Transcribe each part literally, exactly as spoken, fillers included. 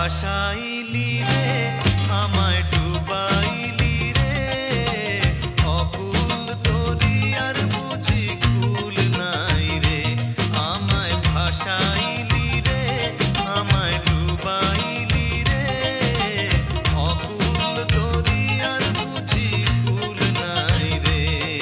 ভাসাইলি রে আমায় ডুবাইলি রে অকুল দরিয়ার বুঝি কুল নাই রে আমায় ভাসাইলি রে আমায় ডুবাইলি রে অকুল দরিয়ার বুঝি কুল নাই রে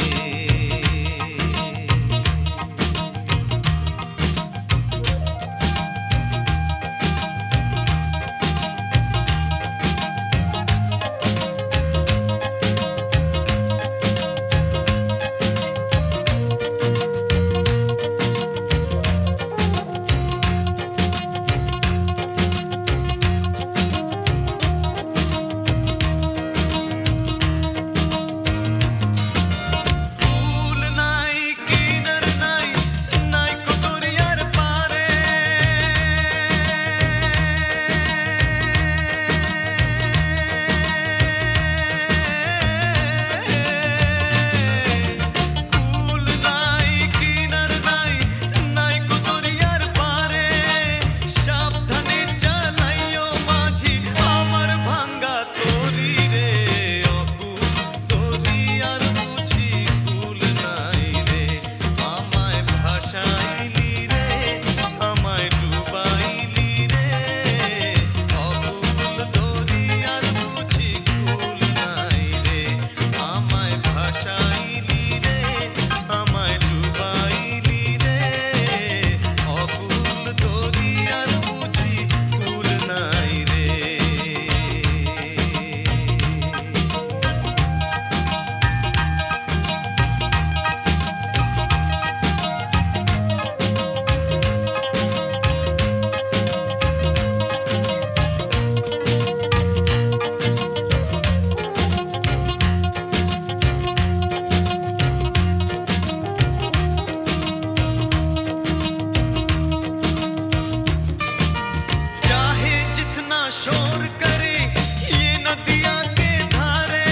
शोर करे ये नदिया के धारे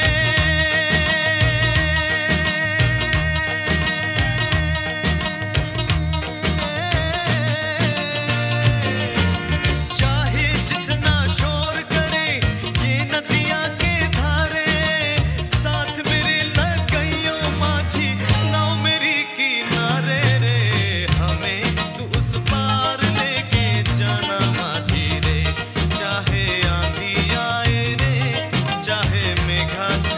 चाहे जितना शोर करे ये नदिया के धारे साथ मेरे लग गईयो माझी नाव मेरी किनारे रे हमें तू उस पार लेके जाना माझी रे चाहे आंधी आए रे चाहे मेघा